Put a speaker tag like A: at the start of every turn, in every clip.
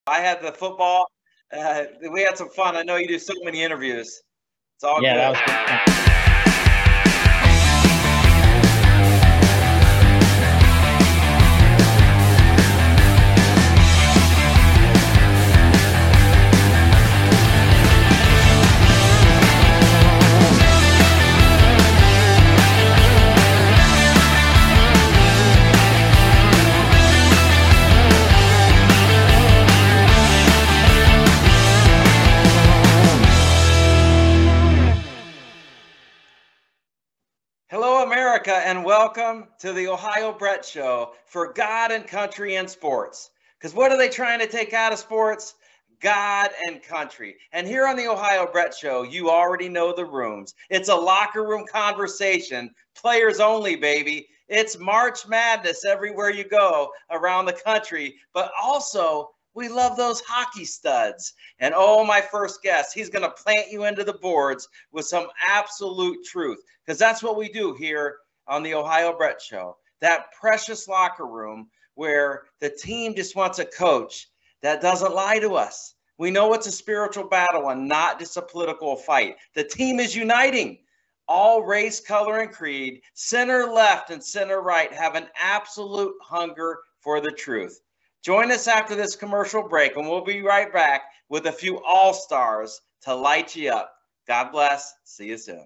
A: I had the football. We had some fun. I know you do so many interviews. It's all good.
B: That was good.
A: Hello, America, and welcome to the Ohio Brett Show for God and country and sports. Because what are they trying to take out of sports? God and country. And here on the Ohio Brett Show, you already know the rooms. It's a locker room conversation, players only, baby. It's March Madness everywhere you go around the country, but also we love those hockey studs. And oh, my first guest, he's going to plant you into the boards with some absolute truth, because that's what we do here on the Ohio Brett Show. That precious locker room where the team just wants a coach that doesn't lie to us. We know it's a spiritual battle and not just a political fight. The team is uniting. All race, color, and creed, center left and center right have an absolute hunger for the truth. Join us after this commercial break, and we'll be right back with a few all-stars to light you up. God bless. See you soon.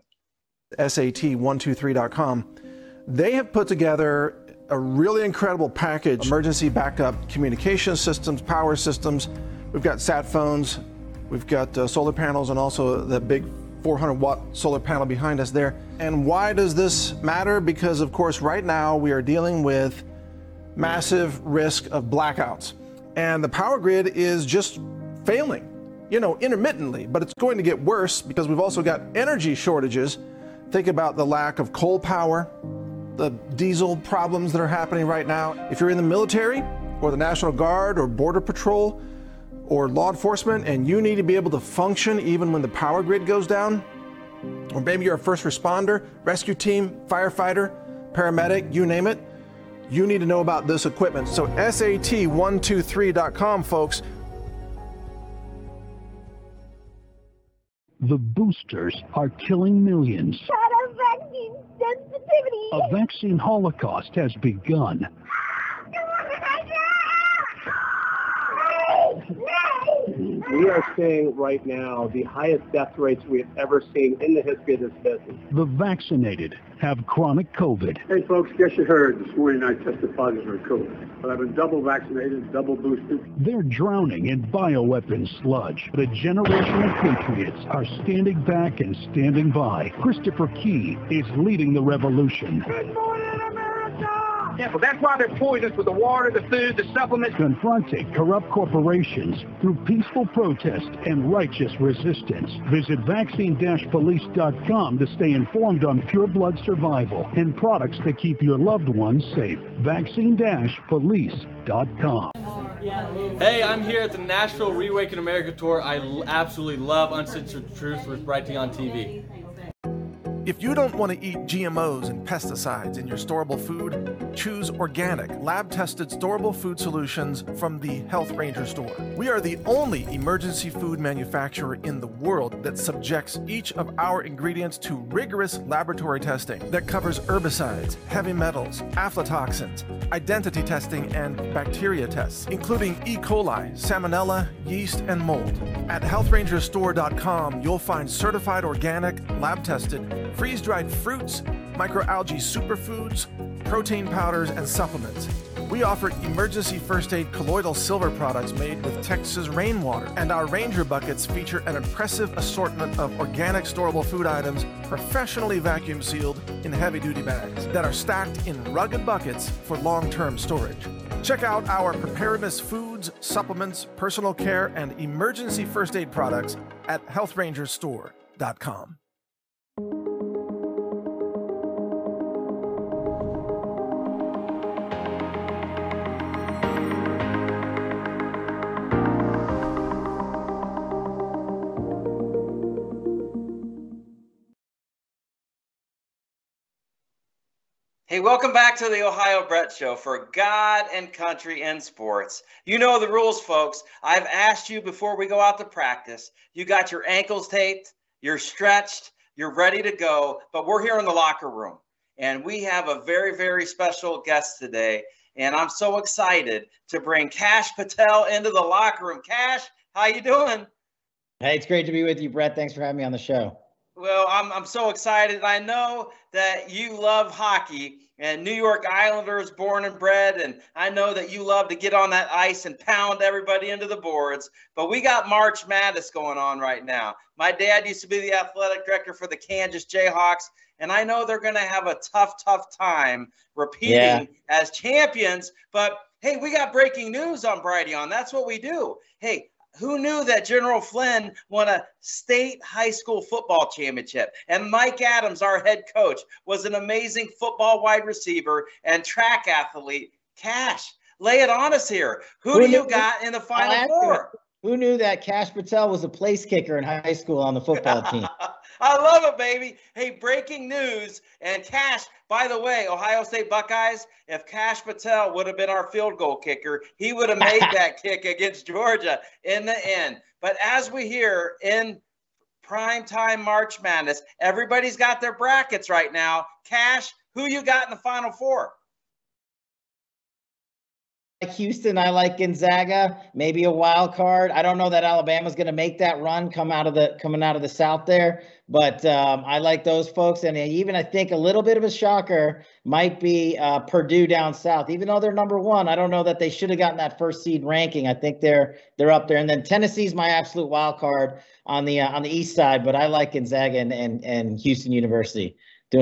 C: SAT123.com. They have put together a really incredible package. Emergency backup communication systems, power systems. We've got sat phones. We've got solar panels, and also the big 400-watt solar panel behind us there. And why does this matter? Because, of course, right now we are dealing with massive risk of blackouts. And the power grid is just failing, intermittently, but it's going to get worse because we've also got energy shortages. Think about the lack of coal power, the diesel problems that are happening right now. If you're in the military or the National Guard or Border Patrol or law enforcement and you need to be able to function even when the power grid goes down, or maybe you're a first responder, rescue team, firefighter, paramedic, you name it, you need to know about this equipment. So SAT123.com, folks.
D: The boosters are killing millions.
E: Shut up, vaccine sensitivity.
D: A vaccine holocaust has begun.
F: We are seeing right now the highest death rates we have ever seen in the history of this business.
D: The vaccinated have chronic COVID.
G: Hey folks, guess you heard this morning I tested positive for COVID, but I've been double vaccinated, double boosted.
D: They're drowning in bioweapons sludge, but a generation of patriots are standing back and standing by. Christopher Key is leading the revolution.
E: Good morning, America!
H: Yeah, well, that's why they're poisonous with the water, the food, the supplements.
D: Confronting corrupt corporations through peaceful protest and righteous resistance. Visit vaccine-police.com to stay informed on pure blood survival and products that keep your loved ones safe. Vaccine-police.com.
I: Hey, I'm here at the Nashville Reawaken America Tour. I absolutely love Uncensored Truth with Brighty on TV.
C: If you don't want to eat GMOs and pesticides in your storable food, choose organic, lab-tested storable food solutions from the Health Ranger store. We are the only emergency food manufacturer in the world that subjects each of our ingredients to rigorous laboratory testing that covers herbicides, heavy metals, aflatoxins, identity testing, and bacteria tests, including E. coli, salmonella, yeast, and mold. At healthrangerstore.com, you'll find certified organic, lab-tested, freeze-dried fruits, microalgae superfoods, protein powders, and supplements. We offer emergency first aid colloidal silver products made with Texas rainwater, and our Ranger buckets feature an impressive assortment of organic storable food items professionally vacuum sealed in heavy-duty bags that are stacked in rugged buckets for long-term storage. Check out our preparedness foods, supplements, personal care, and emergency first aid products at healthrangerstore.com.
A: Hey, welcome back to the Ohio Brett Show for God and Country in Sports. You know the rules, folks. I've asked you before we go out to practice. You got your ankles taped, you're stretched, you're ready to go, but we're here in the locker room. And we have a very, very special guest today. And I'm so excited to bring Kash Patel into the locker room. Kash, how you doing?
B: Hey, it's great to be with you, Brett. Thanks for having me on the show.
A: Well, I'm so excited. I know that you love hockey and New York Islanders born and bred, and I know that you love to get on that ice and pound everybody into the boards, but we got March Madness going on right now. My dad used to be the athletic director for the Kansas Jayhawks, and I know they're going to have a tough time repeating as champions, but hey, we got breaking news on Brighteon. That's what we do. Hey, who knew that General Flynn won a state high school football championship? And Mike Adams, our head coach, was an amazing football wide receiver and track athlete. Kash, lay it on us here. Who do you got in the Final Four?
B: Who knew that Kash Patel was a place kicker in high school on the football team?
A: I love it, baby. Hey, breaking news. And Kash, by the way, Ohio State Buckeyes, if Kash Patel would have been our field goal kicker, he would have made that kick against Georgia in the end. But as we hear in primetime March Madness, everybody's got their brackets right now. Kash, who you got in the Final Four?
B: Houston, I like Gonzaga, maybe a wild card. I don't know that Alabama's going to make that run coming out of the South there, but I like those folks. And even I think a little bit of a shocker might be Purdue down south. Even though they're number one, I don't know that they should have gotten that first seed ranking. I think they're up there. And then Tennessee's my absolute wild card on the east side, but I like Gonzaga and Houston University.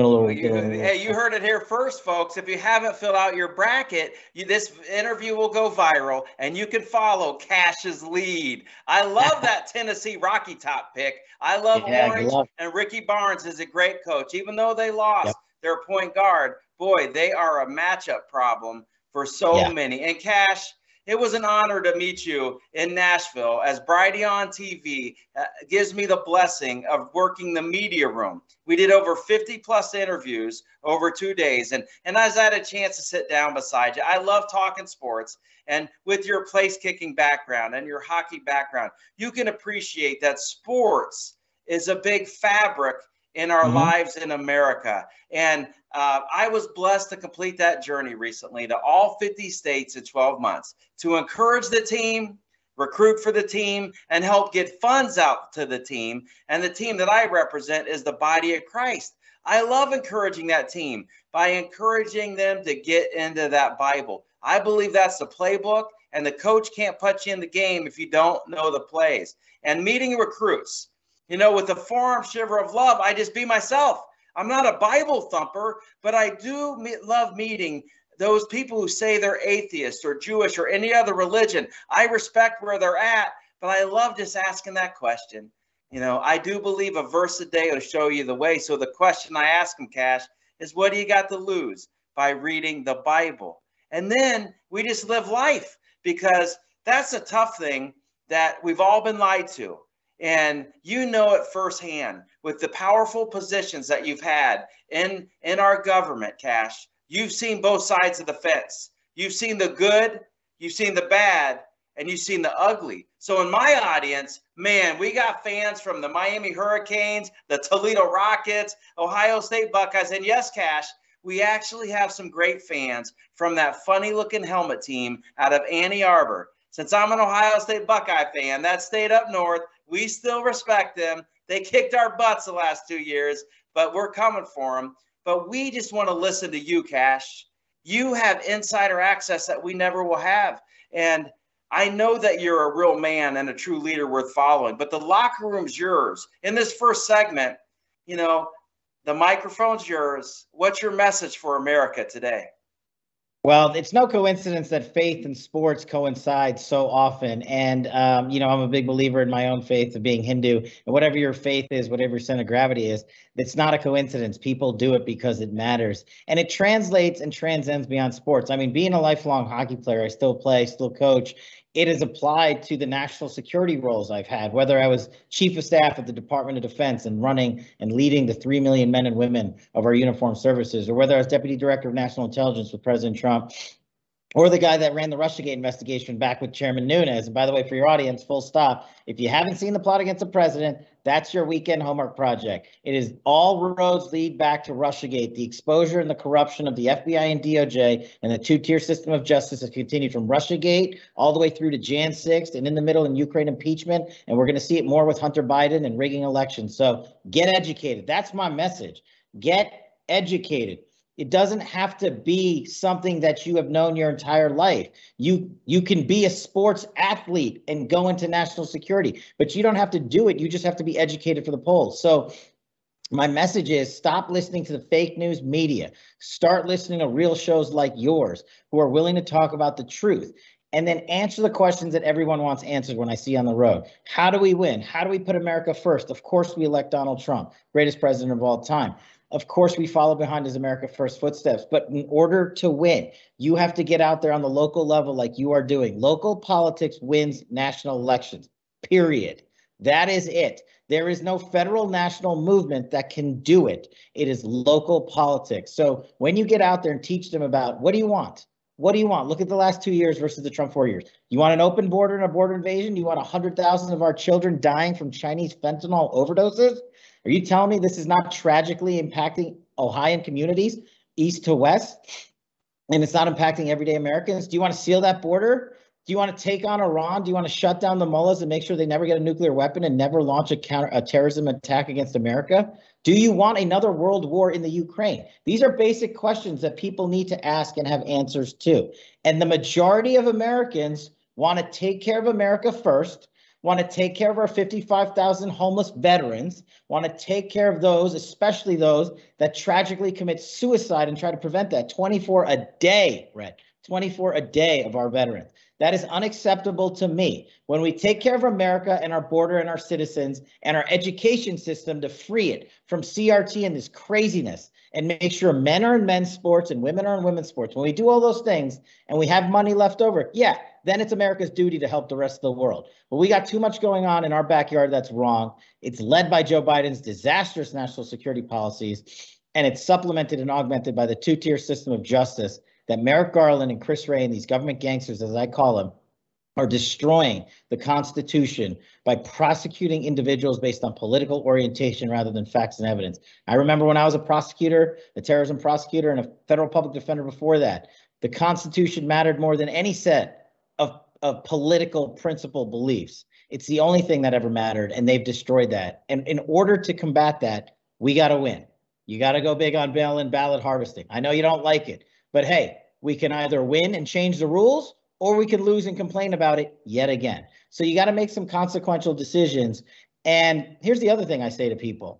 A: Hey, you heard it here first, folks. If you haven't filled out your bracket, this interview will go viral, and you can follow Kash's lead. I love that Tennessee Rocky Top pick. I love Orange, and Ricky Barnes is a great coach. Even though they lost their point guard, boy, they are a matchup problem for so many. And Kash, it was an honor to meet you in Nashville as Brighteon TV gives me the blessing of working the media room. We did over 50+ interviews over 2 days. And as I had a chance to sit down beside you, I love talking sports. And with your place kicking background and your hockey background, you can appreciate that sports is a big fabric in our lives in America. And I was blessed to complete that journey recently to all 50 states in 12 months to encourage the team, recruit for the team, and help get funds out to the team. And the team that I represent is the body of Christ. I love encouraging that team by encouraging them to get into that Bible. I believe that's the playbook, and the coach can't put you in the game if you don't know the plays. And meeting recruits. You know, with the Forum Shiver of Love, I just be myself. I'm not a Bible thumper, but I do love meeting those people who say they're atheists or Jewish or any other religion. I respect where they're at, but I love just asking that question. You know, I do believe a verse a day will show you the way. So the question I ask them, Kash, is what do you got to lose by reading the Bible? And then we just live life, because that's a tough thing that we've all been lied to. And you know it firsthand with the powerful positions that you've had in our government, Kash. You've seen both sides of the fence. You've seen the good, you've seen the bad, and you've seen the ugly. So in my audience, man, we got fans from the Miami Hurricanes, the Toledo Rockets, Ohio State Buckeyes, and yes, Kash, we actually have some great fans from that funny-looking helmet team out of Ann Arbor. Since I'm an Ohio State Buckeye fan, that state up north, we still respect them. They kicked our butts the last 2 years, but we're coming for them. But we just want to listen to you, Kash. You have insider access that we never will have. And I know that you're a real man and a true leader worth following, but the locker room's yours. In this first segment, you know, the microphone's yours. What's your message for America today?
B: Well, it's no coincidence that faith and sports coincide so often. And, you know, I'm a big believer in my own faith of being Hindu. And whatever your faith is, whatever your center of gravity is, it's not a coincidence. People do it because it matters. And it translates and transcends beyond sports. I mean, being a lifelong hockey player, I still play, still coach. It is applied to the national security roles I've had, whether I was chief of staff at the Department of Defense and running and leading the 3 million men and women of our uniformed services, or whether I was deputy director of national intelligence with President Trump, or the guy that ran the Russiagate investigation back with Chairman Nunes. And by the way, for your audience, full stop, if you haven't seen The Plot Against the President, that's your weekend homework project. It is all roads lead back to Russiagate, the exposure and the corruption of the FBI and DOJ and the two-tier system of justice has continued from Russiagate all the way through to Jan 6th and in the middle in Ukraine impeachment. And we're going to see it more with Hunter Biden and rigging elections. So get educated. That's my message. Get educated. It doesn't have to be something that you have known your entire life. You can be a sports athlete and go into national security, but you don't have to do it. You just have to be educated for the polls. So my message is stop listening to the fake news media. Start listening to real shows like yours who are willing to talk about the truth. And then answer the questions that everyone wants answered when I see on the road. How do we win? How do we put America first? Of course, we elect Donald Trump, greatest president of all time. Of course, we follow behind his America First footsteps. But in order to win, you have to get out there on the local level like you are doing. Local politics wins national elections, period. That is it. There is no federal national movement that can do it. It is local politics. So when you get out there and teach them about what do you want? What do you want? Look at the last 2 years versus the Trump 4 years. You want an open border and a border invasion? You want 100,000 of our children dying from Chinese fentanyl overdoses? Are you telling me this is not tragically impacting Ohioan communities, east to west, and it's not impacting everyday Americans? Do you want to seal that border? Do you want to take on Iran? Do you want to shut down the mullahs and make sure they never get a nuclear weapon and never launch a terrorism attack against America? Do you want another world war in the Ukraine? These are basic questions that people need to ask and have answers to. And the majority of Americans want to take care of America first, want to take care of our 55,000 homeless veterans, want to take care of those, especially those that tragically commit suicide and try to prevent that. 24 a day, Rhett, 24 a day of our veterans. That is unacceptable to me. When we take care of America and our border and our citizens and our education system to free it from CRT and this craziness and make sure men are in men's sports and women are in women's sports, when we do all those things and we have money left over, yeah, then it's America's duty to help the rest of the world. But we got too much going on in our backyard that's wrong. It's led by Joe Biden's disastrous national security policies, and it's supplemented and augmented by the two-tier system of justice that Merrick Garland and Chris Wray and these government gangsters, as I call them, are destroying the Constitution by prosecuting individuals based on political orientation rather than facts and evidence. I remember when I was a prosecutor, a terrorism prosecutor, and a federal public defender before that, the Constitution mattered more than any set of political principle beliefs. It's the only thing that ever mattered, and they've destroyed that. And in order to combat that, we got to win. You got to go big on mail-in ballot harvesting. I know you don't like it, but hey, we can either win and change the rules, or we can lose and complain about it yet again. So you got to make some consequential decisions. And here's the other thing I say to people.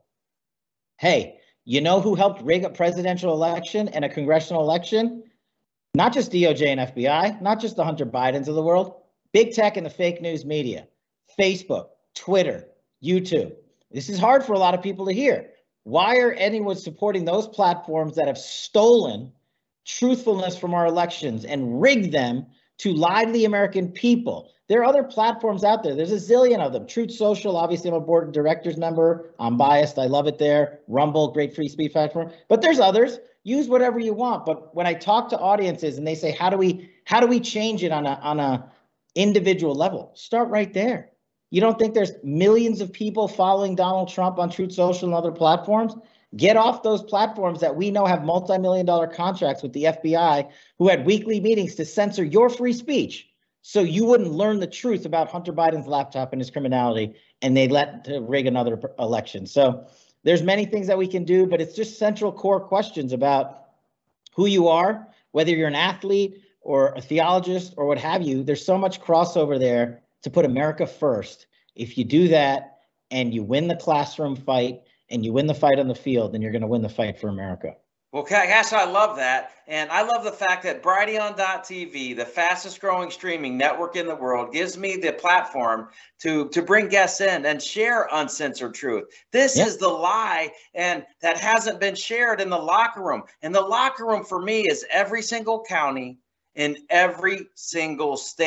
B: Hey, you know who helped rig a presidential election and a congressional election? Not just DOJ and FBI, not just the Hunter Bidens of the world, big tech and the fake news media, Facebook, Twitter, YouTube. This is hard for a lot of people to hear. Why are anyone supporting those platforms that have stolen truthfulness from our elections and rigged them to lie to the American people? There are other platforms out there. There's a zillion of them. Truth Social, obviously I'm a board of directors member. I'm biased. I love it there. Rumble, great free speech platform. But there's others. Use whatever you want. But when I talk to audiences and they say, how do we change it on a individual level? Start right there. You don't think there's millions of people following Donald Trump on Truth Social and other platforms? Get off those platforms that we know have multi-million-dollar contracts with the FBI who had weekly meetings to censor your free speech so you wouldn't learn the truth about Hunter Biden's laptop and his criminality, and they let to rig another election. So there's many things that we can do, but it's just central core questions about who you are, whether you're an athlete or a theologist or what have you. There's so much crossover there to put America first. If you do that and you win the classroom fight and you win the fight on the field, then you're going to win the fight for America.
A: Well, Cash, I love that. And I love the fact that Brighteon.tv, the fastest growing streaming network in the world, gives me the platform to bring guests in and share uncensored truth. This is the lie, and that hasn't been shared in the locker room. And the locker room for me is every single county in every single state.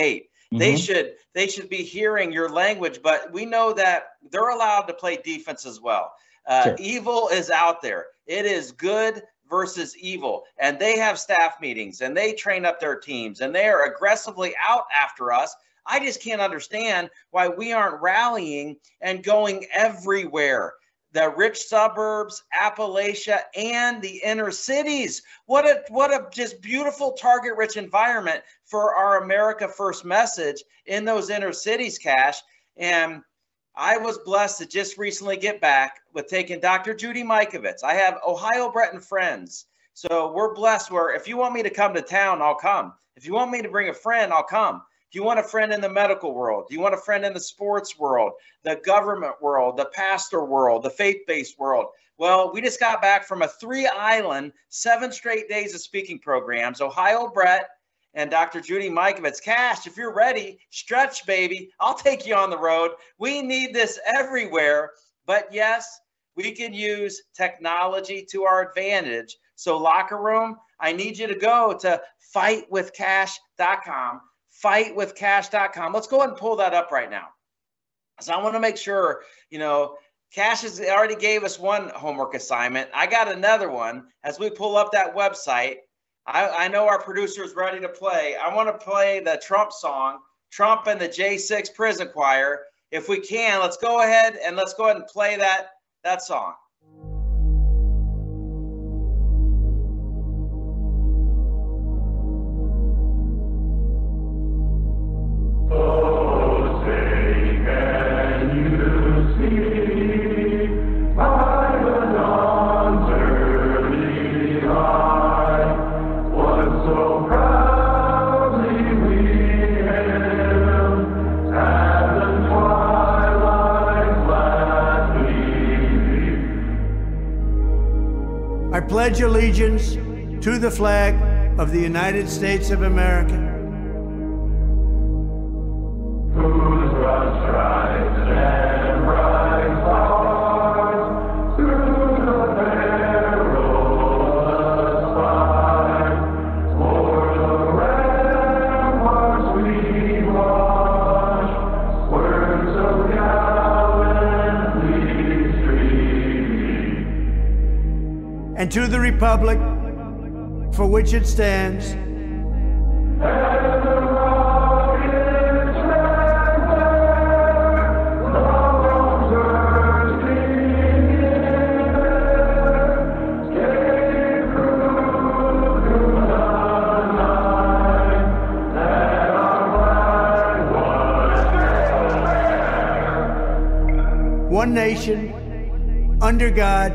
A: They should be hearing your language, but we know that they're allowed to play defense as well.
B: Sure.
A: Evil is out there. It is good versus evil, and they have staff meetings and they train up their teams and they are aggressively out after us. I just can't understand why we aren't rallying and going everywhere. The rich suburbs, Appalachia, and the inner cities. What a just beautiful target-rich environment for our America First message in those inner cities, Cash. And I was blessed to just recently get back with taking Dr. Judy Mikovits. I have Ohio Breton friends. So we're blessed where if you want me to come to town, I'll come. If you want me to bring a friend, I'll come. If you want a friend in the medical world, do you want a friend in the sports world, the government world, the pastor world, the faith-based world? Well, we just got back from a 3-island, 7 straight days of speaking programs. Ohio Brett and Dr. Judy Mikovits. Cash, if you're ready, stretch, baby. I'll take you on the road. We need this everywhere. But yes, we can use technology to our advantage. So locker room, I need you to go to fightwithcash.com. Fightwithcash.com. Let's go ahead and pull that up right now. So I want to make sure, Cash has already gave us one homework assignment. I got another one. As we pull up that website, I know our producer is ready to play. I want to play the Trump song, Trump and the J6 Prison Choir. If we can, let's go ahead and play that song.
J: I pledge allegiance to the flag of the United States of America, whose broad stripes and bright stars through the perilous fight, o'er the ramparts we watch, words of gallantly stream, and to the republic for which it stands, one nation, under God,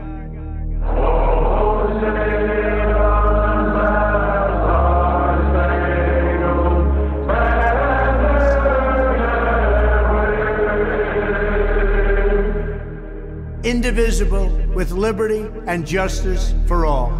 J: indivisible, with liberty and justice for all.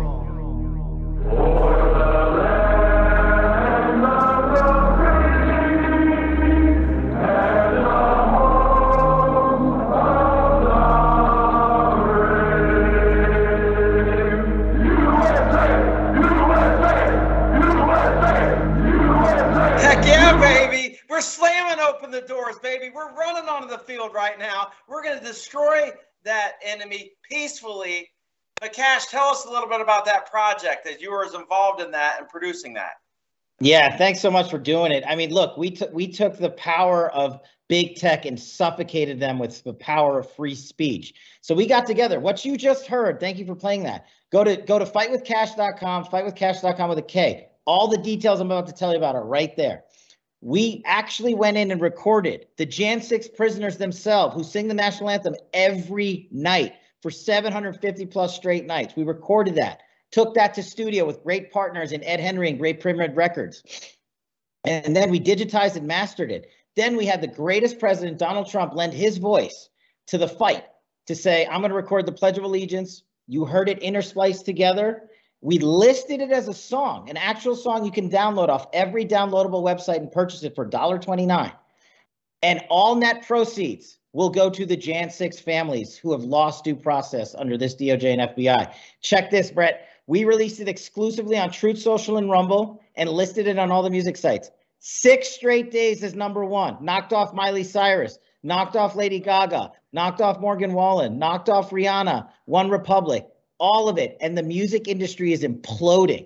A: Heck yeah, baby. We're slamming open the doors, baby. We're running onto the field right now. We're going to destroy that enemy peacefully. But Cash, tell us a little bit about that project that you were involved in that and producing that.
B: Yeah, thanks so much for doing it. I mean, look, we took the power of big tech and suffocated them with the power of free speech. So we got together. What you just heard, thank you for playing that. Go to fightwithcash.com, fightwithcash.com with a K. All the details I'm about to tell you about are right there. We actually went in and recorded the Jan 6 prisoners themselves, who sing the national anthem every night for 750 plus straight nights. We recorded that, took that to studio with great partners in Ed Henry and Great Pyramid Records. And then we digitized and mastered it. Then we had the greatest president, Donald Trump, lend his voice to the fight to say, I'm going to record the Pledge of Allegiance. You heard it interspliced together. We listed it as a song, an actual song you can download off every downloadable website and purchase it for $1.29. And all net proceeds will go to the Jan 6 families who have lost due process under this DOJ and FBI. Check this, Brett. We released it exclusively on Truth Social and Rumble and listed it on all the music sites. 6 straight days as #1. Knocked off Miley Cyrus, knocked off Lady Gaga, knocked off Morgan Wallen, knocked off Rihanna, One Republic, all of it. And the music industry is imploding.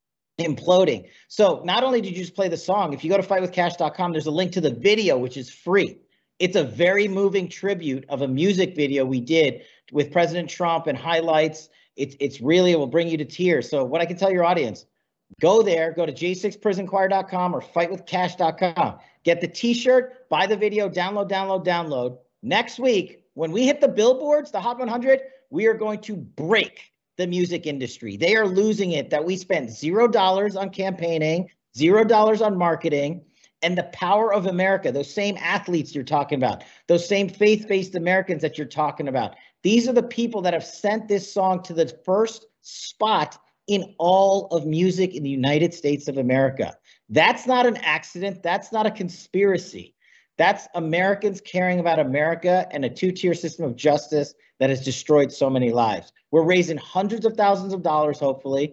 B: So not only did you just play the song, if you go to fightwithcash.com, there's a link to the video, which is free. It's a very moving tribute of a music video we did with President Trump and highlights. It's really, it will bring you to tears. So what I can tell your audience, go there, go to j6prisonchoir.com or fightwithcash.com. Get the t-shirt, buy the video, download. Next week, when we hit the billboards, the Hot 100, we are going to break the music industry. They are losing it that we spent $0 on campaigning, $0 on marketing, and the power of America, those same athletes you're talking about, those same faith-based Americans that you're talking about. These are the people that have sent this song to the first spot in all of music in the United States of America. That's not an accident. That's not a conspiracy. That's Americans caring about America and a two-tier system of justice that has destroyed so many lives. We're raising hundreds of thousands of dollars, hopefully.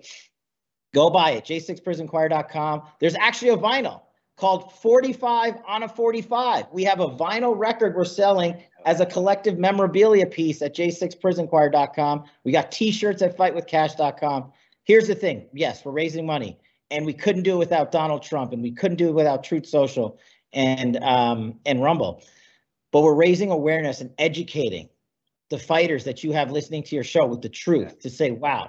B: Go buy it, j6prisonchoir.com. There's actually a vinyl called 45 on a 45. We have a vinyl record we're selling as a collective memorabilia piece at j6prisonchoir.com. We got t-shirts at fightwithcash.com. Here's the thing. Yes, we're raising money, and we couldn't do it without Donald Trump, and we couldn't do it without Truth Social and Rumble. But we're raising awareness and educating the fighters that you have listening to your show with the truth to say, wow,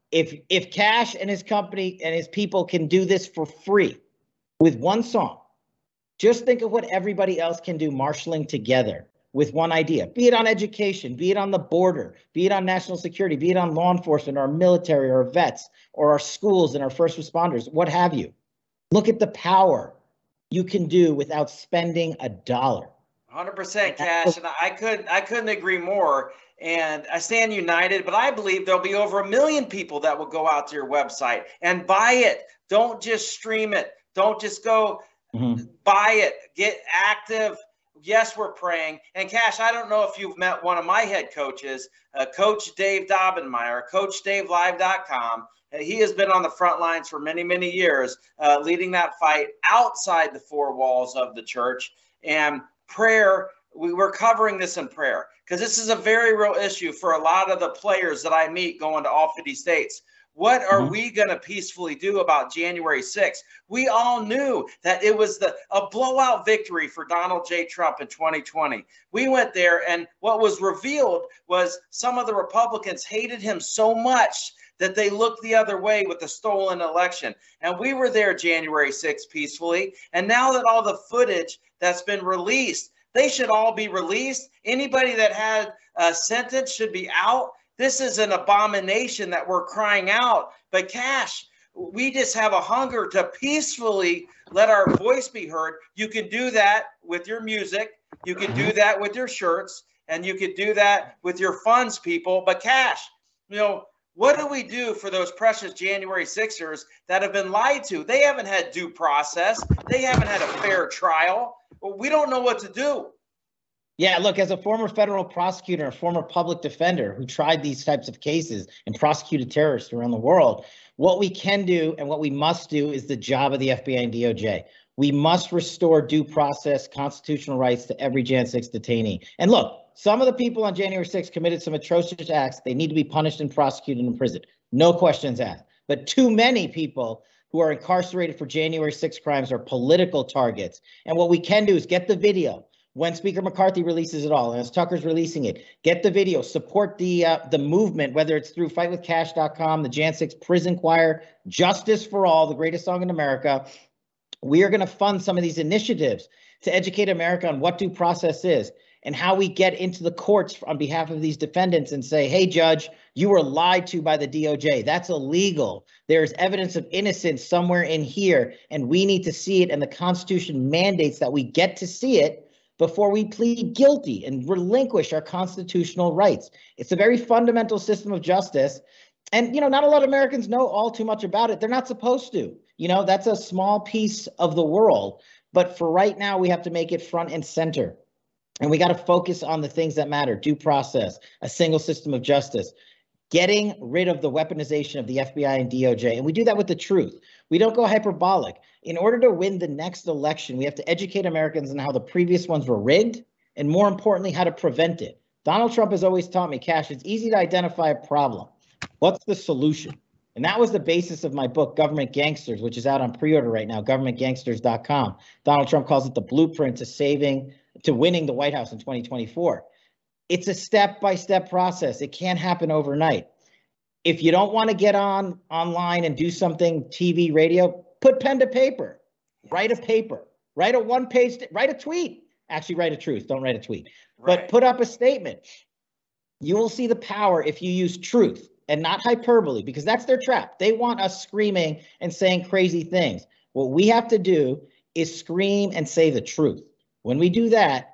B: if Cash and his company and his people can do this for free with one song, just think of what everybody else can do marshaling together with one idea, be it on education, be it on the border, be it on national security, be it on law enforcement, or military, or vets, or our schools and our first responders, what have you. Look at the power you can do without spending $1.
A: 100% Cash, and I couldn't agree more. And I stand united, but I believe there'll be over 1 million people that will go out to your website and buy it. Don't just stream it. Don't just go buy it. Get active. Yes, we're praying. And Cash, I don't know if you've met one of my head coaches, Coach Dave Dobbenmeyer, CoachDaveLive.com. He has been on the front lines for many, many years, leading that fight outside the four walls of the church. And prayer, we're covering this in prayer because this is a very real issue for a lot of the players that I meet going to all 50 states. What are we going to peacefully do about January 6th? We all knew that it was a blowout victory for Donald J. Trump in 2020. We went there, and what was revealed was some of the Republicans hated him so much that they looked the other way with the stolen election. And we were there January 6th peacefully. And now that all the footage that's been released, they should all be released. Anybody that had a sentence should be out. This is an abomination that we're crying out. But Cash, we just have a hunger to peacefully let our voice be heard. You can do that with your music. You can do that with your shirts. And you can do that with your funds, people. But Cash, you know, what do we do for those precious January 6ers that have been lied to? They haven't had due process. They haven't had a fair trial. We don't know what to do.
B: Yeah, look, as a former federal prosecutor, a former public defender who tried these types of cases and prosecuted terrorists around the world, what we can do and what we must do is the job of the FBI and DOJ. We must restore due process, constitutional rights to every Jan 6 detainee. And look, some of the people on January 6th committed some atrocious acts. They need to be punished and prosecuted and imprisoned. No questions asked. But too many people who are incarcerated for January 6 crimes are political targets. And what we can do is get the video. When Speaker McCarthy releases it all, and as Tucker's releasing it, get the video, support the movement, whether it's through fightwithcash.com, the Jan 6 Prison Choir, Justice for All, the greatest song in America. We are going to fund some of these initiatives to educate America on what due process is and how we get into the courts on behalf of these defendants and say, hey, judge, you were lied to by the DOJ. That's illegal. There's evidence of innocence somewhere in here, and we need to see it, and the Constitution mandates that we get to see it before we plead guilty and relinquish our constitutional rights. It's a very fundamental system of justice. And, you know, not a lot of Americans know all too much about it. They're not supposed to. You know, that's a small piece of the world. But for right now, we have to make it front and center. And we got to focus on the things that matter: due process, a single system of justice, getting rid of the weaponization of the FBI and DOJ. And we do that with the truth. We don't go hyperbolic. In order to win the next election, we have to educate Americans on how the previous ones were rigged, and more importantly, how to prevent it. Donald Trump has always taught me, Cash, it's easy to identify a problem. What's the solution? And that was the basis of my book, Government Gangsters, which is out on pre-order right now, governmentgangsters.com. Donald Trump calls it the blueprint to winning the White House in 2024. It's a step-by-step process. It can't happen overnight. If you don't want to get online and do something TV, radio, put pen to paper. Write a paper. Write a one-page, write a tweet. Actually, write a truth. Don't write a tweet.
A: Right.
B: But put up a statement. You will see the power if you use truth and not hyperbole, because that's their trap. They want us screaming and saying crazy things. What we have to do is scream and say the truth. When we do that,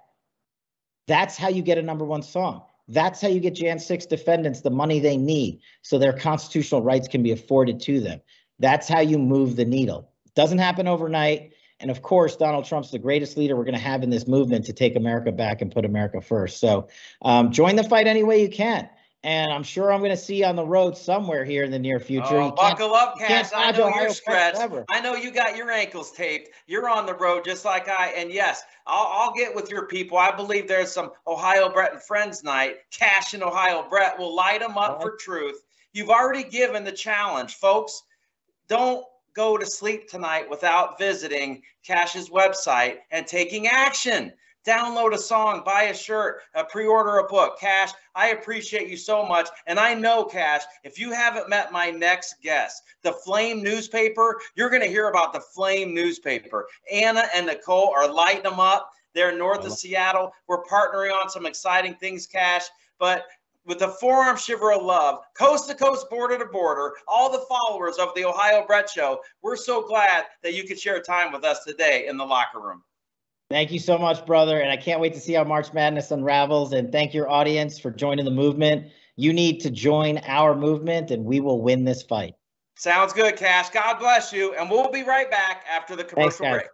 B: that's how you get a #1 song. That's how you get Jan 6 defendants the money they need so their constitutional rights can be afforded to them. That's how you move the needle. It doesn't happen overnight. And of course, Donald Trump's the greatest leader we're going to have in this movement to take America back and put America first. So join the fight any way you can. And I'm sure I'm going to see you on the road somewhere here in the near future.
A: Oh, buckle up, Cash. I know you're stretched. I know you got your ankles taped. You're on the road just like I. And yes, I'll get with your people. I believe there's some Ohio Brett and Friends night. Cash and Ohio Brett will light them up for truth. You've already given the challenge, folks. Don't go to sleep tonight without visiting Cash's website and taking action. Download a song, buy a shirt, pre-order a book. Cash, I appreciate you so much. And I know, Cash, if you haven't met my next guest, the Flame newspaper, you're going to hear about the Flame newspaper. Anna and Nicole are lighting them up. They're north of Seattle. We're partnering on some exciting things, Cash. But with the forearm shiver of love, coast to coast, border to border, all the followers of the Ohio Brett Show, we're so glad that you could share time with us today in the locker room.
B: Thank you so much, brother. And I can't wait to see how March Madness unravels. And thank your audience for joining the movement. You need to join our movement, and we will win this fight.
A: Sounds good, Cash. God bless you. And we'll be right back after the commercial break.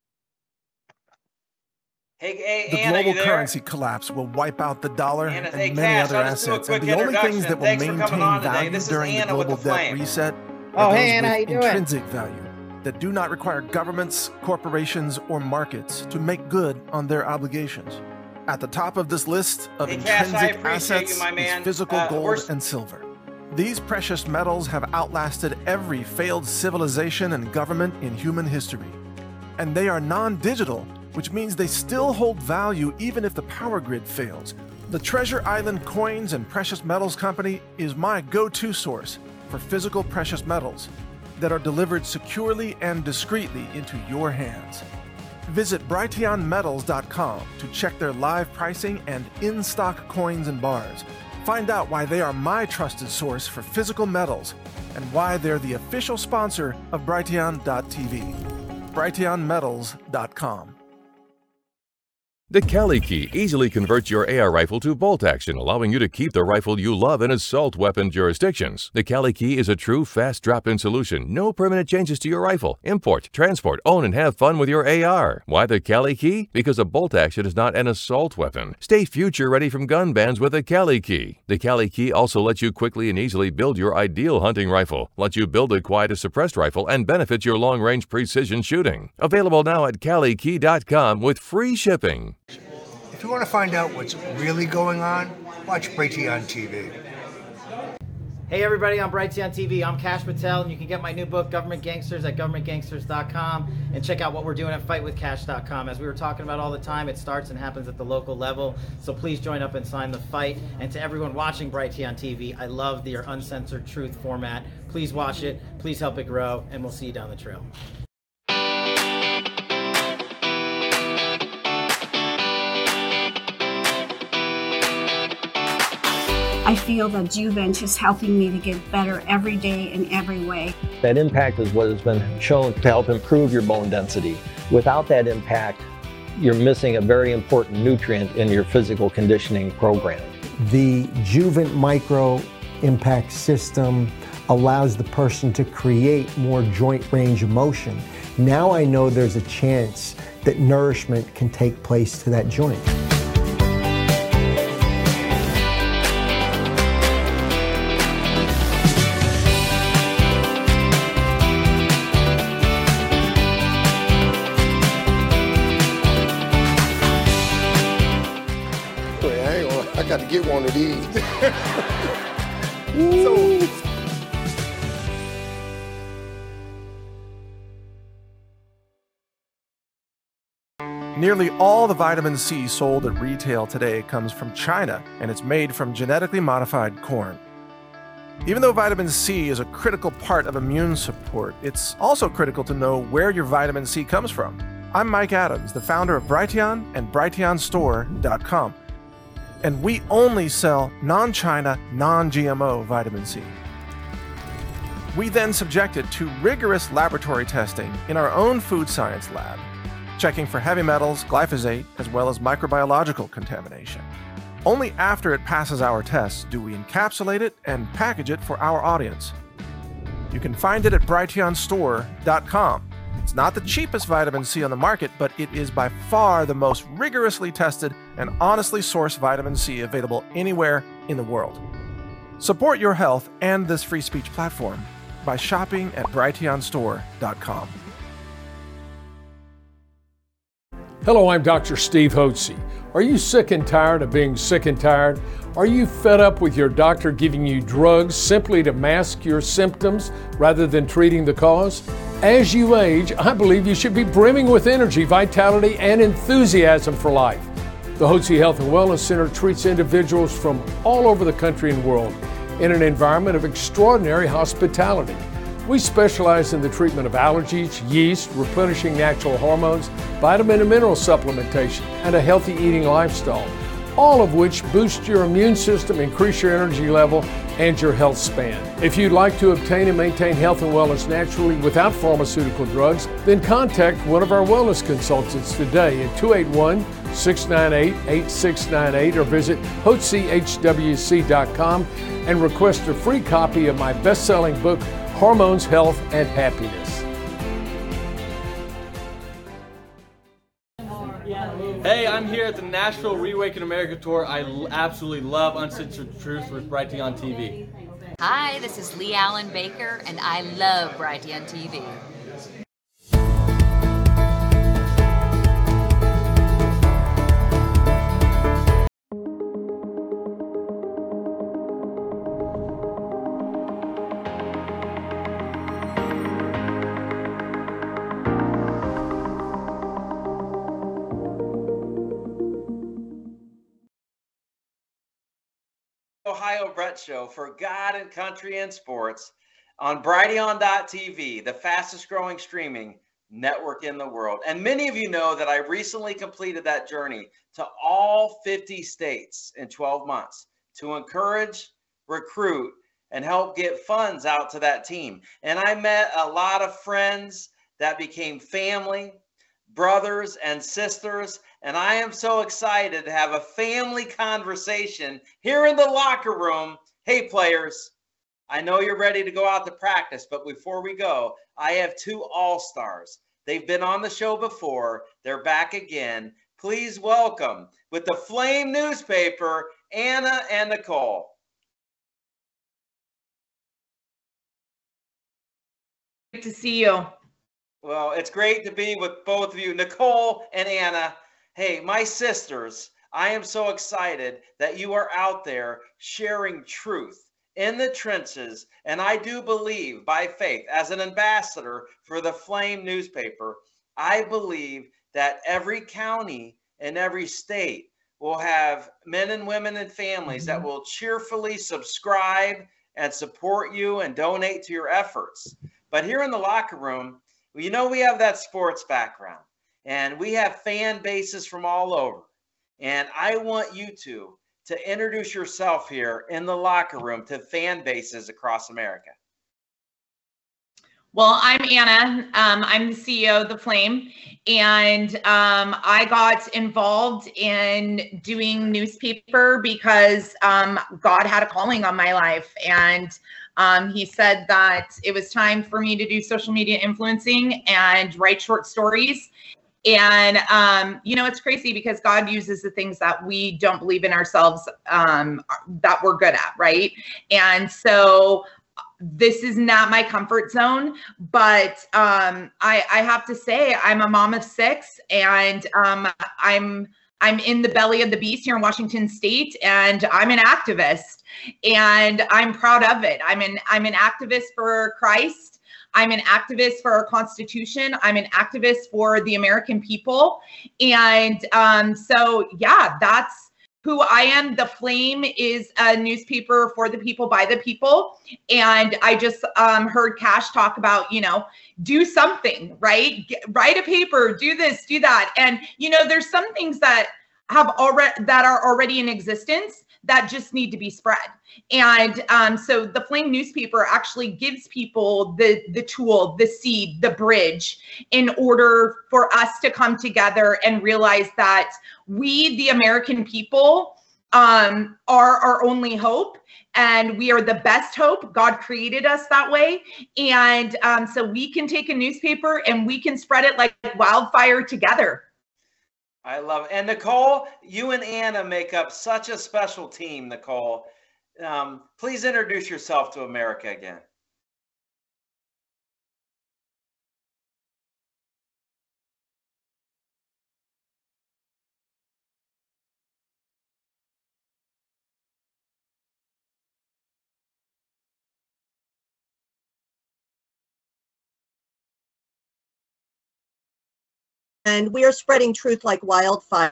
A: Hey,
C: the
A: Anna,
C: global currency collapse will wipe out the dollar
A: Anna,
C: and many
A: Cash,
C: other assets. And the only things that will maintain value during the global debt reset are those with intrinsic value that do not require governments, corporations, or markets to make good on their obligations. At the top of this list of intrinsic assets is physical gold and silver. These precious metals have outlasted every failed civilization and government in human history. And they are non-digital, which means they still hold value even if the power grid fails. The Treasure Island Coins and Precious Metals Company is my go-to source for physical precious metals that are delivered securely and discreetly into your hands. Visit brighteonmetals.com to check their live pricing and in-stock coins and bars. Find out why they are my trusted source for physical metals and why they're the official sponsor of Brighteon.tv. brighteonmetals.com.
K: The Cali Key easily converts your AR rifle to bolt action, allowing you to keep the rifle you love in assault weapon jurisdictions. The Cali Key is a true fast drop-in solution. No permanent changes to your rifle. Import, transport, own, and have fun with your AR. Why the Cali Key? Because a bolt action is not an assault weapon. Stay future ready from gun bans with the Cali Key. The Cali Key also lets you quickly and easily build your ideal hunting rifle, lets you build a quiet as suppressed rifle, and benefits your long-range precision shooting. Available now at CaliKey.com with free shipping.
J: If you want to find out what's really going on, watch Brighteon TV.
B: Hey everybody, I'm Brighteon TV. I'm Cash Patel, and you can get my new book, Government Gangsters, at governmentgangsters.com, and check out what we're doing at fightwithcash.com. As we were talking about all the time, it starts and happens at the local level, so please join up and sign the fight. And to everyone watching Brighteon TV, I love your uncensored truth format. Please watch it, please help it grow, and we'll see you down the trail.
L: I feel that Juvent is helping me to get better every day in every way.
M: That impact is what has been shown to help improve your bone density. Without that impact, you're missing a very important nutrient in your physical conditioning program.
N: The Juvent Micro Impact System allows the person to create more joint range of motion. Now I know there's a chance that nourishment can take place to that joint.
O: I got to get one of these.
C: Nearly all the vitamin C sold at retail today comes from China, and it's made from genetically modified corn. Even though vitamin C is a critical part of immune support, it's also critical to know where your vitamin C comes from. I'm Mike Adams, the founder of Brighteon and BrighteonStore.com, and we only sell non-China, non-GMO vitamin C. We then subject it to rigorous laboratory testing in our own food science lab, checking for heavy metals, glyphosate, as well as microbiological contamination. Only after it passes our tests do we encapsulate it and package it for our audience. You can find it at BrighteonStore.com. It's not the cheapest vitamin C on the market, but it is by far the most rigorously tested and honestly sourced vitamin C available anywhere in the world. Support your health and this free speech platform by shopping at BrighteonStore.com.
P: Hello, I'm Dr. Steve Hotze. Are you sick and tired of being sick and tired? Are you fed up with your doctor giving you drugs simply to mask your symptoms rather than treating the cause? As you age, I believe you should be brimming with energy, vitality, and enthusiasm for life. The Hotze Health and Wellness Center treats individuals from all over the country and world in an environment of extraordinary hospitality. We specialize in the treatment of allergies, yeast, replenishing natural hormones, vitamin and mineral supplementation, and a healthy eating lifestyle, all of which boost your immune system, increase your energy level, and your health span. If you'd like to obtain and maintain health and wellness naturally without pharmaceutical drugs, then contact one of our wellness consultants today at 281-698-8698 or visit HotzeHWC.com and request a free copy of my best-selling book, Hormones, Health, and Happiness.
I: Hey, I'm here at the Nashville Reawaken America Tour. I absolutely love Uncensored Truth with Brighteon TV.
Q: Hi, this is Lee Allen Baker, and I love Brighteon TV.
A: Ohio Brett Show for God and Country and Sports on Brighteon.tv, the fastest growing streaming network in the world. And many of you know that I recently completed that journey to all 50 states in 12 months to encourage, recruit, and help get funds out to that team. And I met a lot of friends that became family, brothers and sisters, and I am so excited to have a family conversation here in the locker room. Hey players, I know you're ready to go out to practice, but before we go, I have two all-stars. They've been on the show before. They're back again. Please welcome, with the Flame newspaper, Anna and Nicole.
R: Good to see you.
A: Well, it's great to be with both of you, Nicole and Anna. Hey, my sisters, I am so excited that you are out there sharing truth in the trenches. And I do believe by faith, as an ambassador for the Flame newspaper, I believe that every county and every state will have men and women and families that will cheerfully subscribe and support you and donate to your efforts. But here in the locker room, you know, we have that sports background and we have fan bases from all over. And I want you to introduce yourself here in the locker room to fan bases across America.
R: Well, I'm Anna. I'm the CEO of the Flame, and I got involved in doing newspaper because God had a calling on my life, and he said that it was time for me to do social media influencing and write short stories. And, you know, it's crazy because God uses the things that we don't believe in ourselves that we're good at, right? And so this is not my comfort zone, but I have to say I'm a mom of 6, and I'm I'm in the belly of the beast here in Washington State, and I'm an activist, and I'm proud of it. I'm an activist for Christ. I'm an activist for our Constitution. I'm an activist for the American people. And so, yeah, that's who I am. The Flame is a newspaper for the people, by the people. And I just heard Cash talk about, you know, do something, right? Write a paper, do this, do that. And, you know, there's some things that are already in existence that just need to be spread. And so the Flame newspaper actually gives people the tool, the seed, the bridge, in order for us to come together and realize that we, the American people, are our only hope. And we are the best hope. God created us that way. And so we can take a newspaper and we can spread it like wildfire together.
A: I love it. And Nicole, you and Anna make up such a special team, Nicole. Please introduce yourself to America again.
O: And we are spreading truth like wildfire.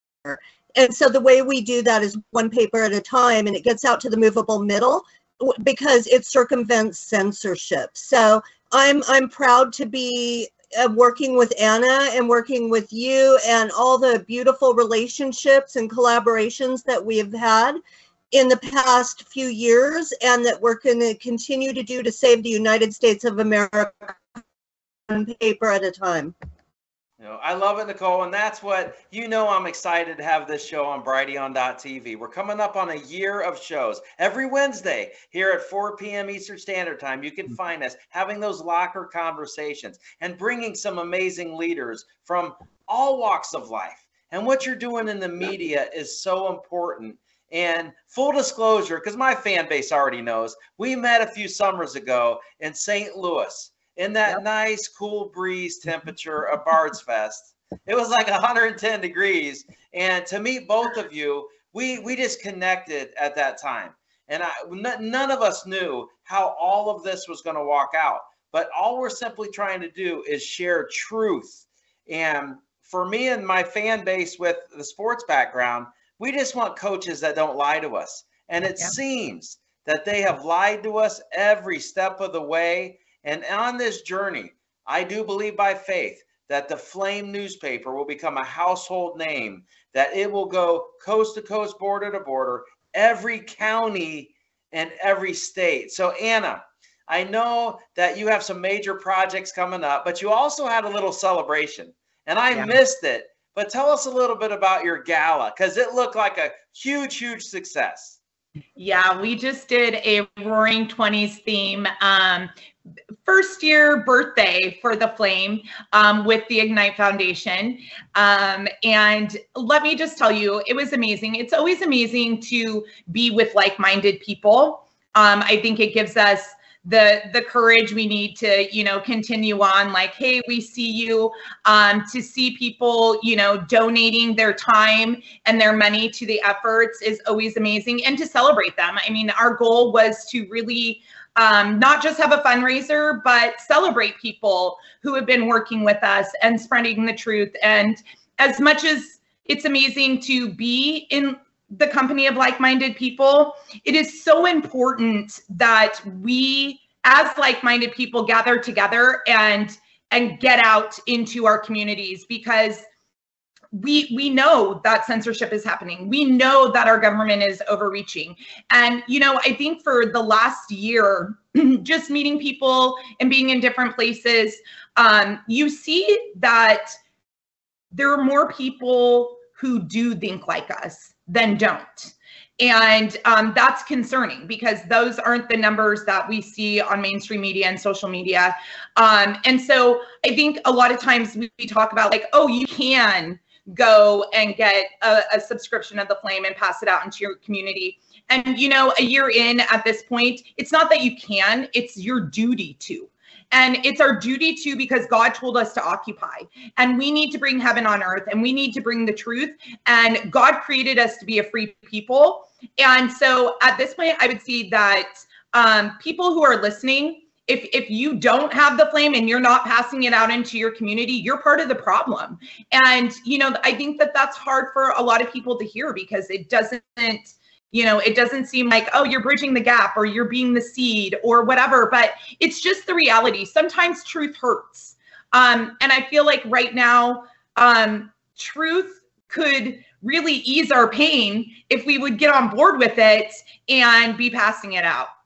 O: And so the way we do that is one paper at a time, and it gets out to the movable middle because it circumvents censorship. So I'm proud to be working with Anna and working with you and all the beautiful relationships and collaborations that we have had in the past few years, and that we're going to continue to do to save the United States of America, one paper at a time.
A: I love it, Nicole, and that's what, you know, I'm excited to have this show on Brighteon.tv. We're coming up on a year of shows. Every Wednesday here at 4 p.m. Eastern Standard Time, you can find us having those locker conversations and bringing some amazing leaders from all walks of life. And what you're doing in the media is so important. And full disclosure, because my fan base already knows, we met a few summers ago in St. Louis. In that nice cool breeze temperature of Bard's Fest. It was like 110 degrees. And to meet both of you, we just connected at that time. And none of us knew how all of this was going to walk out. But all we're simply trying to do is share truth. And for me and my fan base with the sports background, we just want coaches that don't lie to us. And it seems that they have lied to us every step of the way. And on this journey, I do believe by faith that the Flame newspaper will become a household name, that it will go coast to coast, border to border, every county and every state. So Anna, I know that you have some major projects coming up, but you also had a little celebration, and I missed it. But tell us a little bit about your gala, because it looked like a huge, huge success.
R: Yeah, we just did a Roaring 20s theme. First year birthday for the Flame with the Ignite Foundation. And let me just tell you, it was amazing. It's always amazing to be with like-minded people. I think it gives us the courage we need to, you know, continue on. Like, hey, we see you. To see people, you know, donating their time and their money to the efforts is always amazing, and to celebrate them. I mean, our goal was to really not just have a fundraiser, but celebrate people who have been working with us and spreading the truth. And as much as it's amazing to be in the company of like-minded people, it is so important that we, as like-minded people, gather together and get out into our communities, because we know that censorship is happening. We know that our government is overreaching. And, you know, I think for the last year, just meeting people and being in different places, you see that there are more people who do think like us than don't. And that's concerning, because those aren't the numbers that we see on mainstream media and social media. And so I think a lot of times we talk about, like, oh, you can go and get a subscription of the Flame and pass it out into your community. And, you know, a year in at this point, it's not that you can, it's your duty to. And it's our duty to, because God told us to occupy, and we need to bring heaven on earth, and we need to bring the truth. And God created us to be a free people. And so at this point, I would see that people who are listening, if you don't have the flame and you're not passing it out into your community, you're part of the problem. And, you know, I think that that's hard for a lot of people to hear, because it doesn't, you know, it doesn't seem like, oh, you're bridging the gap or you're being the seed or whatever, but it's just the reality. Sometimes truth hurts. And I feel like right now, truth could really ease our pain if we would get on board with it and be passing it out.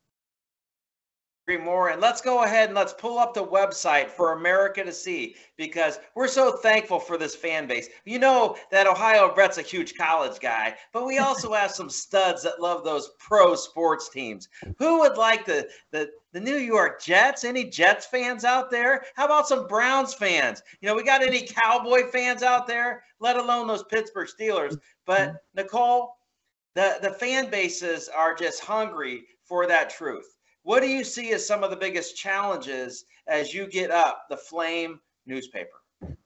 A: More, and let's go ahead and let's pull up the website for America to see, because we're so thankful for this fan base. You know that Ohio Brett's a huge college guy, but we also have some studs that love those pro sports teams. Who would like the New York Jets? Any Jets fans out there? How about some Browns fans? You know, we got any Cowboy fans out there, let alone those Pittsburgh Steelers? But Nicole, the fan bases are just hungry for that truth. What do you see as some of the biggest challenges as you get up the Flame newspaper?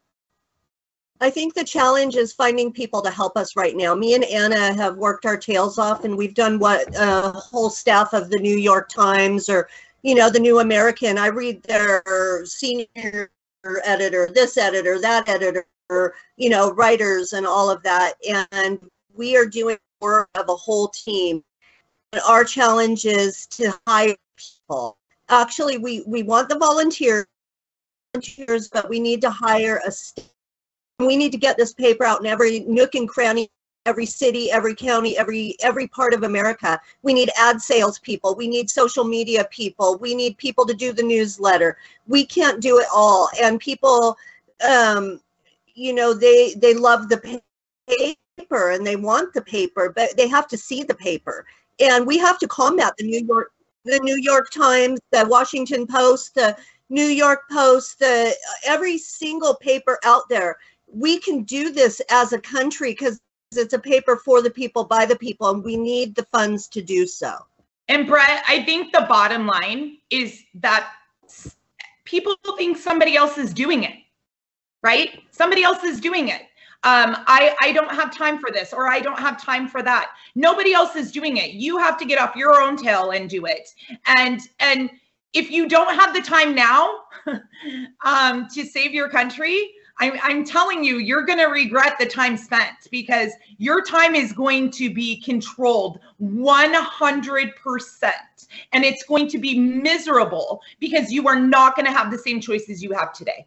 O: I think the challenge is finding people to help us right now. Me and Anna have worked our tails off, and we've done what a whole staff of the New York Times, or, you know, the New American. I read their senior editor, this editor, that editor, you know, writers and all of that. And we are doing more of a whole team. And our challenge is to hire people. Actually, we want the volunteers, but we need to hire a staff. We need to get this paper out in every nook and cranny, every city, every county, every part of America. We need ad sales people. We need social media people. We need people to do the newsletter. We can't do it all. And people, you know, they love the paper and they want the paper, but they have to see the paper. And we have to combat the New York Times, the Washington Post, the New York Post, every single paper out there. We can do this as a country because it's a paper for the people, by the people, and we need the funds to do so.
R: And Brett, I think the bottom line is that people think somebody else is doing it, right? Somebody else is doing it. I don't have time for this, or I don't have time for that. Nobody else is doing it. You have to get off your own tail and do it. And if you don't have the time now to save your country, I'm telling you, you're going to regret the time spent, because your time is going to be controlled 100%. And it's going to be miserable because you are not going to have the same choices you have today.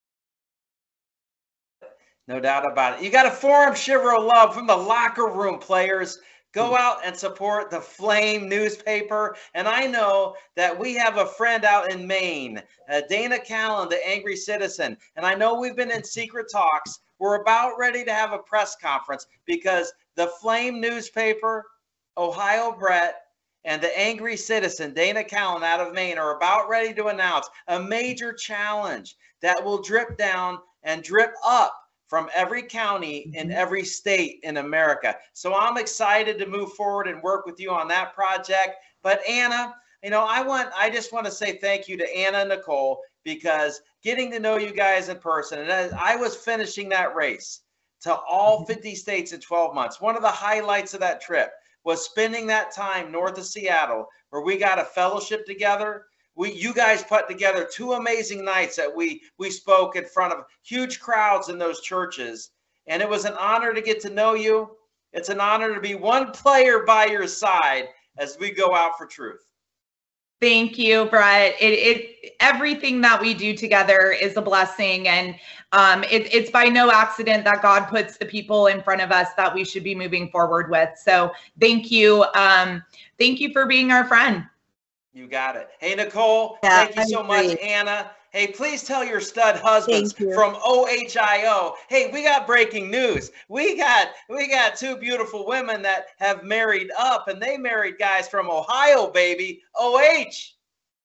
A: No doubt about it. You got a Forum Shiver of Love from the locker room players. Go out and support the Flame newspaper. And I know that we have a friend out in Maine, Dana Callan, the Angry Citizen. And I know we've been in secret talks. We're about ready to have a press conference because the Flame newspaper, Ohio Brett, and the Angry Citizen, Dana Callan out of Maine, are about ready to announce a major challenge that will drip down and drip up from every county in every state in America. So I'm excited to move forward and work with you on that project. But Anna, you know, I just want to say thank you to Anna and Nicole, because getting to know you guys in person, and as I was finishing that race to all 50 states in 12 months, one of the highlights of that trip was spending that time north of Seattle, where we got a fellowship together. You guys put together 2 amazing nights that we spoke in front of huge crowds in those churches. And it was an honor to get to know you. It's an honor to be one player by your side as we go out for truth.
R: Thank you, Brett. Everything that we do together is a blessing. And it's by no accident that God puts the people in front of us that we should be moving forward with. So thank you. Thank you for being our friend.
A: You got it. Hey, Nicole, thank you so much. Anna, hey, please tell your stud husbands from OHIO. Hey, we got breaking news. We got 2 beautiful women that have married up, and they married guys from Ohio, baby. OHIO.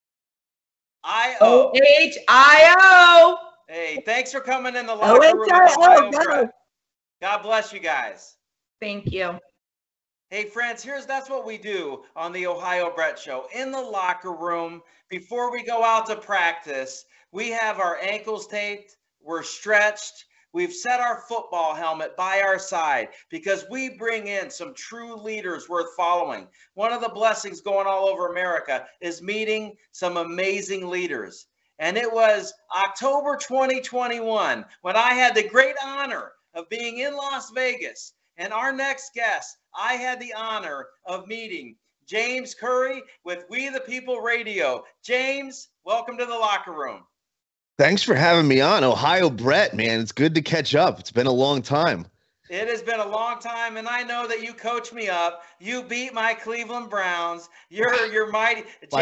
R: OHIO.
A: Hey, thanks for coming in the locker room. God bless you guys.
R: Thank you.
A: Hey friends, that's what we do on the Ohio Brett Show. In the locker room, before we go out to practice, we have our ankles taped, we're stretched, we've set our football helmet by our side because we bring in some true leaders worth following. One of the blessings going all over America is meeting some amazing leaders. And it was October 2021 when I had the great honor of being in Las Vegas. And our next guest, I had the honor of meeting James Curry with We the People Radio. James, welcome to the locker room.
S: Thanks for having me on, Ohio Brett, man. It's good to catch up. It's been a long time.
A: It has been a long time, and I know that you coached me up. You beat my Cleveland Browns. You're mighty.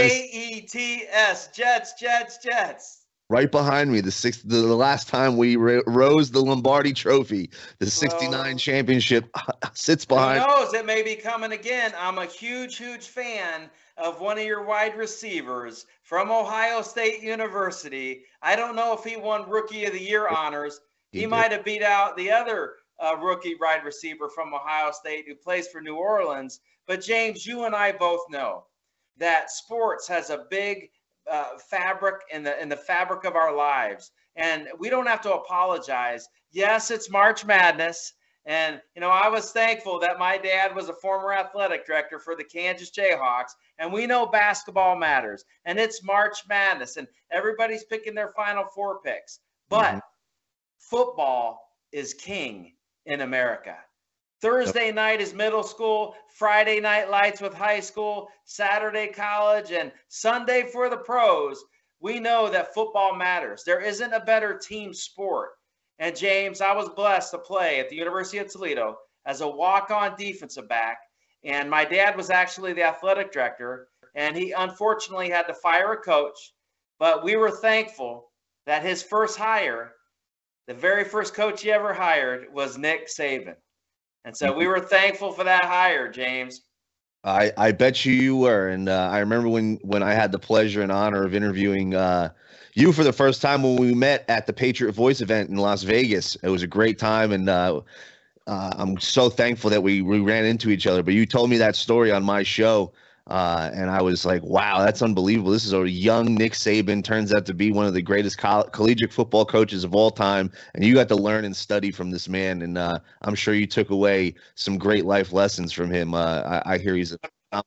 A: Jets, Jets.
S: Right behind me, the last time we rose the Lombardi Trophy, the '69 championship sits behind.
A: Who knows? It may be coming again. I'm a huge fan of one of your wide receivers from Ohio State University. I don't know if he won Rookie of the Year honors. He might have beat out the other rookie wide receiver from Ohio State who plays for New Orleans. But James, you and I both know that sports has a big fabric in the fabric of our lives, and we don't have to apologize. Yes, it's March Madness, and I was thankful that my dad was a former athletic director for the Kansas Jayhawks, and we know basketball matters, and it's March Madness, and everybody's picking their Final Four picks, but football is king in America. Thursday night is middle school, Friday night lights with high school, Saturday college, and Sunday for the pros. We know that football matters. There isn't a better team sport. And James, I was blessed to play at the University of Toledo as a walk-on defensive back. And my dad was actually the athletic director, and he unfortunately had to fire a coach. But we were thankful that his first hire, the very first coach he ever hired, was Nick Saban. And so we were thankful for that hire, James.
S: I bet you were. And I remember when I had the pleasure and honor of interviewing you for the first time when we met at the Patriot Voice event in Las Vegas. It was a great time, and I'm so thankful that we ran into each other. But you told me that story on my show, and I was like, wow, that's unbelievable. This is a young Nick Saban, turns out to be one of the greatest collegiate football coaches of all time, and you got to learn and study from this man, and I'm sure you took away some great life lessons from him. I hear he's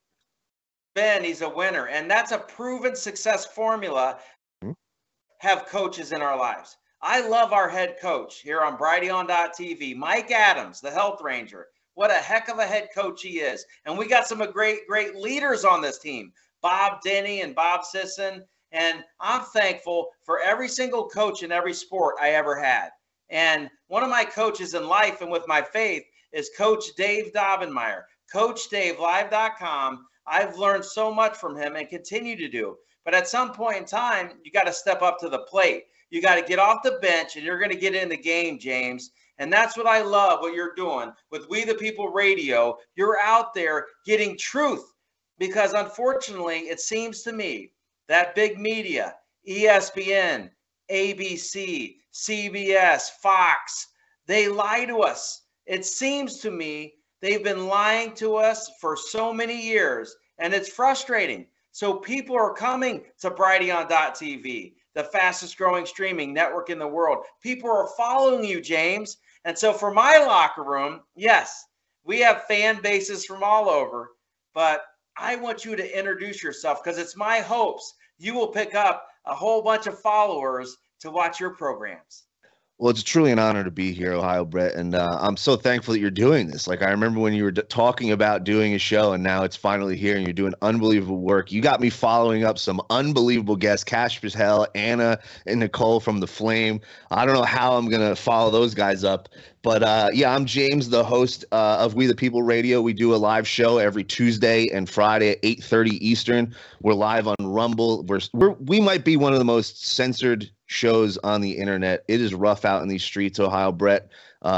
A: he's a winner, and that's a proven success formula. Have coaches in our lives. I love our head coach here on Brighteon.tv, Mike Adams, the health ranger. What a heck of a head coach he is. And we got some great leaders on this team, Bob Denny and Bob Sisson. And I'm thankful for every single coach in every sport I ever had. And one of my coaches in life and with my faith is Coach Dave Daubenmire, CoachDaveLive.com. I've learned so much from him and continue to do. But at some point in time, you got to step up to the plate. You got to get off the bench, and you're going to get in the game, James. And that's what I love, what you're doing with We the People Radio. You're out there getting truth, because unfortunately, it seems to me that big media, ESPN, ABC, CBS, Fox, they lie to us. It seems to me they've been lying to us for so many years, and it's frustrating. So people are coming to Brighteon.tv, the fastest growing streaming network in the world. People are following you, James. And so for my locker room, yes, we have fan bases from all over, but I want you to introduce yourself, because it's my hopes you will pick up a whole bunch of followers to watch your programs.
S: Well, it's truly an honor to be here, Ohio Brett, and I'm so thankful that you're doing this. Like, I remember when you were talking about doing a show, and now it's finally here, and you're doing unbelievable work. You got me following up some unbelievable guests, Cash Patel, Anna, and Nicole from The Flame. I don't know how I'm going to follow those guys up, but yeah, I'm James, the host of We the People Radio. We do a live show every Tuesday and Friday at 8:30 Eastern. We're live on Rumble. We might be one of the most censored shows on the internet. It is rough out in these streets, Ohio Brett.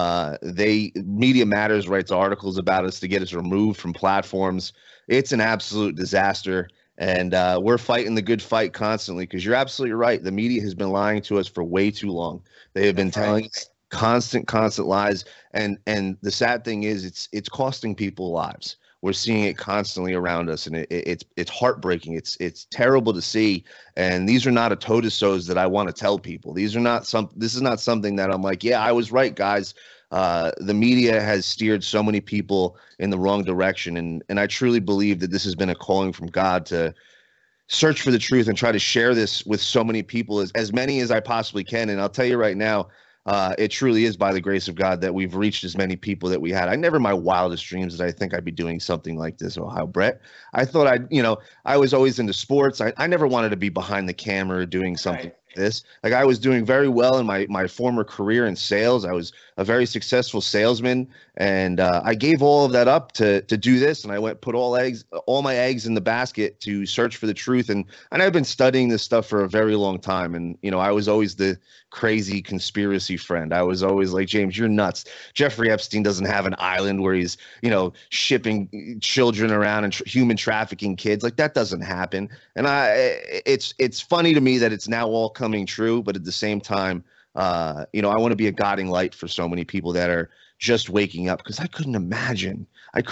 S: Media Matters writes articles about us to get us removed from platforms. It's an absolute disaster, and we're fighting the good fight constantly, because you're absolutely right. The media has been lying to us for way too long. They have been telling us constant lies. And the sad thing is it's costing people lives. We're seeing it constantly around us, and it's heartbreaking. It's terrible to see. And these are not a toe-to-soes that I want to tell people. This is not something that I'm like, yeah, I was right, guys. The media has steered so many people in the wrong direction, and I truly believe that this has been a calling from God to search for the truth and try to share this with so many people, as many as I possibly can. And I'll tell you right now, it truly is by the grace of God that we've reached as many people that we had. I never in my wildest dreams did I think I'd be doing something like this, Ohio Brett. I thought I was always into sports. I never wanted to be behind the camera doing something like this. Like, I was doing very well in my former career in sales. I was a very successful salesman, and I gave all of that up to do this, and I put all my eggs in the basket to search for the truth. And I've been studying this stuff for a very long time. And I was always the crazy conspiracy friend. I was always like, James, you're nuts. Jeffrey Epstein doesn't have an island where he's shipping children around and human trafficking kids. Like, that doesn't happen. And it's funny to me that it's now all coming true, but at the same time, I want to be a guiding light for so many people that are just waking up, because I couldn't imagine,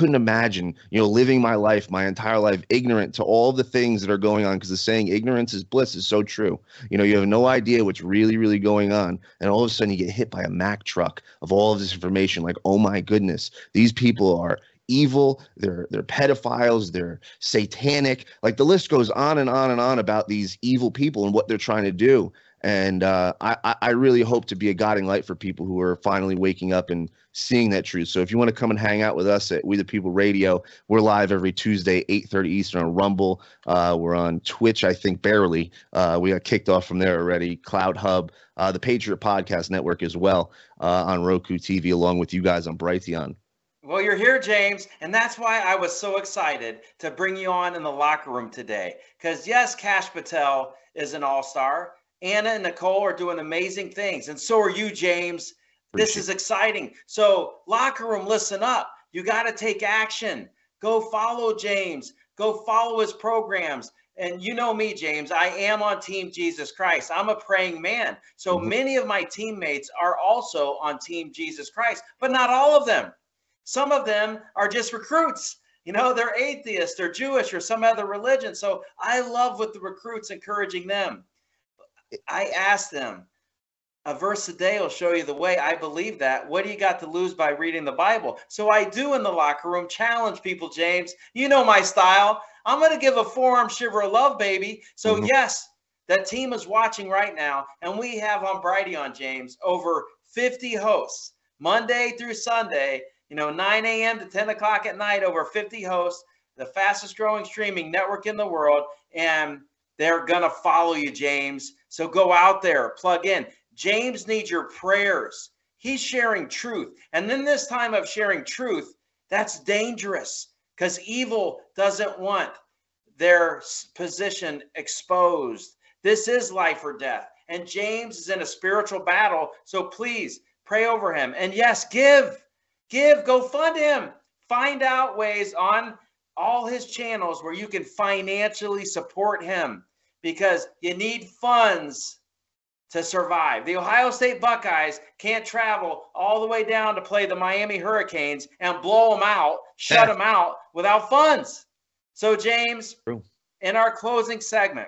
S: living my life, my entire life, ignorant to all the things that are going on, because the saying ignorance is bliss is so true. You have no idea what's really, really going on. And all of a sudden you get hit by a Mack truck of all of this information. Like, oh my goodness, these people are evil, they're pedophiles, they're satanic. Like, the list goes on and on and on about these evil people and what they're trying to do. And I really hope to be a guiding light for people who are finally waking up and seeing that truth. So if you want to come and hang out with us at We the People Radio, we're live every Tuesday, 8:30 Eastern on Rumble. We're on Twitch, I think, barely. We got kicked off from there already. Cloud Hub, the Patriot Podcast Network as well, on Roku TV, along with you guys on Brighteon.
A: Well, you're here, James, and that's why I was so excited to bring you on in the locker room today. Because, yes, Kash Patel is an all-star. Anna and Nicole are doing amazing things, and so are you, James. This is exciting. So, locker room, listen up. You got to take action. Go follow James. Go follow his programs. And you know me, James, I am on Team Jesus Christ. I'm a praying man. So many of my teammates are also on Team Jesus Christ, but not all of them. Some of them are just recruits. They're atheists, they're Jewish, or some other religion. So I love with the recruits encouraging them. I ask them, a verse a day will show you the way. I believe that. What do you got to lose by reading the Bible? So I do in the locker room challenge people, James. You know my style. I'm going to give a forearm shiver of love, baby. So yes, that team is watching right now. And we have on Brighteon, James, over 50 hosts, Monday through Sunday, 9 a.m. to 10 o'clock at night, over 50 hosts, the fastest growing streaming network in the world. And they're going to follow you, James. So go out there, plug in. James needs your prayers. He's sharing truth. And in this time of sharing truth, that's dangerous, because evil doesn't want their position exposed. This is life or death. And James is in a spiritual battle. So please pray over him. And yes, give, go fund him. Find out ways on all his channels where you can financially support him, because you need funds to survive. The Ohio State Buckeyes can't travel all the way down to play the Miami Hurricanes and blow them out, shut them out without funds. So, James, in our closing segment,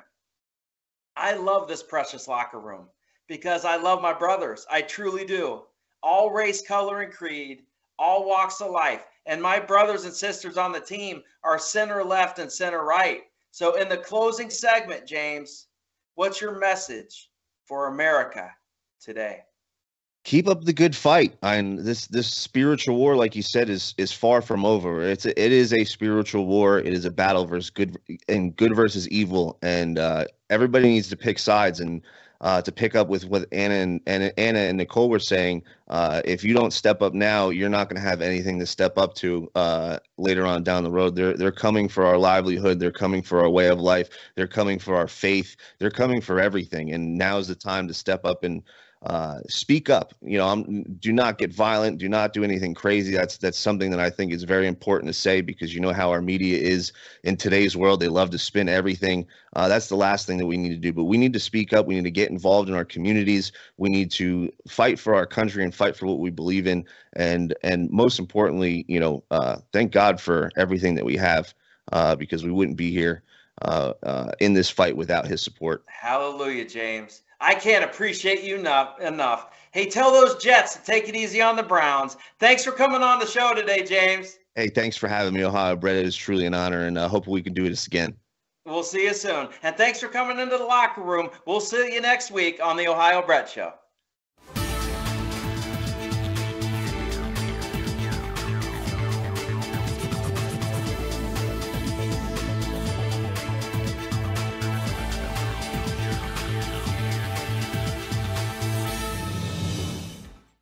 A: I love this precious locker room because I love my brothers. I truly do. All race, color, and creed, all walks of life. And my brothers and sisters on the team are center left and center right. So in the closing segment, James, what's your message for America today?
S: Keep up the good fight. And this spiritual war, like you said, is far from over. It is a spiritual war. It is a battle versus good versus evil. And everybody needs to pick sides and to pick up with what Anna and Nicole were saying. If you don't step up now, you're not going to have anything to step up to later on down the road. They're coming for our livelihood. They're coming for our way of life. They're coming for our faith. They're coming for everything. And now is the time to step up and speak up. Do not get violent. Do not do anything crazy. That's something that I think is very important to say, because you know how our media is in today's world. They love to spin everything. That's the last thing that we need to do. But we need to speak up. We need to get involved in our communities. We need to fight for our country and fight for what we believe in. And most importantly, thank God for everything that we have, because we wouldn't be here in this fight without his support.
A: Hallelujah, James. I can't appreciate you enough. Hey, tell those Jets to take it easy on the Browns. Thanks for coming on the show today, James.
S: Hey, thanks for having me, Ohio Brett. It is truly an honor, and I hope we can do this again.
A: We'll see you soon. And thanks for coming into the locker room. We'll see you next week on the Ohio Brett Show.